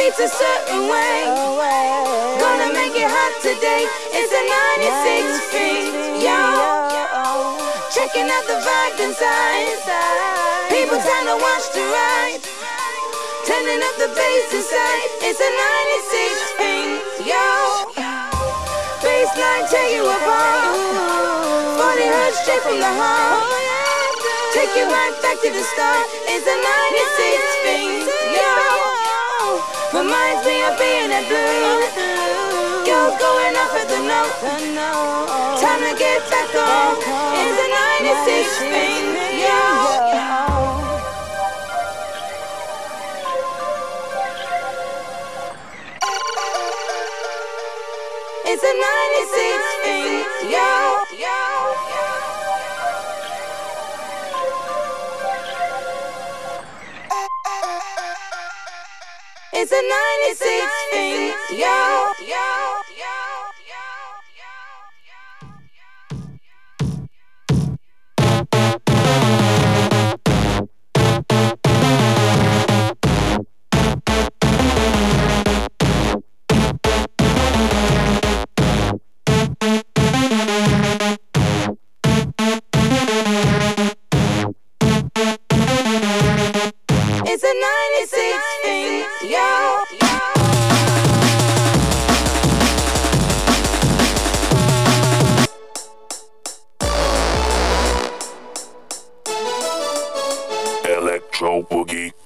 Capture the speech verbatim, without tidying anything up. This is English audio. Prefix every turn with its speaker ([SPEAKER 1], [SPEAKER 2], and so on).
[SPEAKER 1] beats a certain way. Gonna make it hot today. It's a ninety-six beat, yo. Checking out the vibe inside. People trying to watch the ride. Turning up the bass inside. It's a ninety-six beat, yo. Bassline tear you apart. forty hertz straight from the heart. Take you right back to the start. It's a ninety-six beat, yo. Reminds me of being at blue. Yo, going off at the note. Time to get back on. It's a ninety-six beat, yo. It's a ninety-six beat, yo, yo, yo. It's a ninety-six beat, yo, yo, yo, yo, it's a ninety-six beat, yo, yo.
[SPEAKER 2] Electro Boogie.